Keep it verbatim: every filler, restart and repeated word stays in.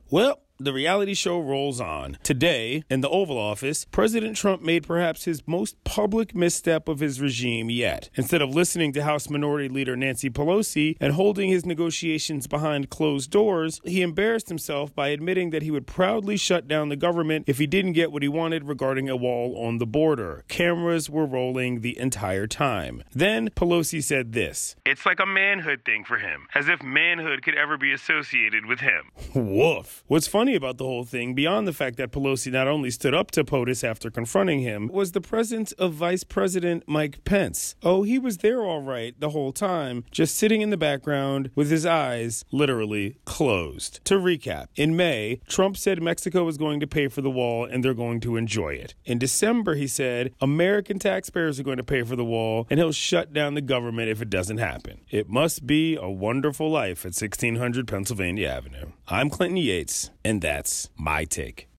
Well, the reality show rolls on. Today, in the Oval Office, President Trump made perhaps his most public misstep of his regime yet. Instead of listening to House Minority Leader Nancy Pelosi and holding his negotiations behind closed doors, he embarrassed himself by admitting that he would proudly shut down the government if he didn't get what he wanted regarding a wall on the border. Cameras were rolling the entire time. Then Pelosi said this: "It's like a manhood thing for him, as if manhood could ever be associated with him." Woof. What's funny about the whole thing, beyond the fact that Pelosi not only stood up to POTUS after confronting him, was the presence of Vice President Mike Pence. Oh, he was there all right the whole time, just sitting in the background with his eyes literally closed. To recap, in May, Trump said Mexico was going to pay for the wall and they're going to enjoy it. In December, he said American taxpayers are going to pay for the wall and he'll shut down the government if it doesn't happen. It must be a wonderful life at sixteen hundred Pennsylvania Avenue. I'm Clinton Yates, and that's my take.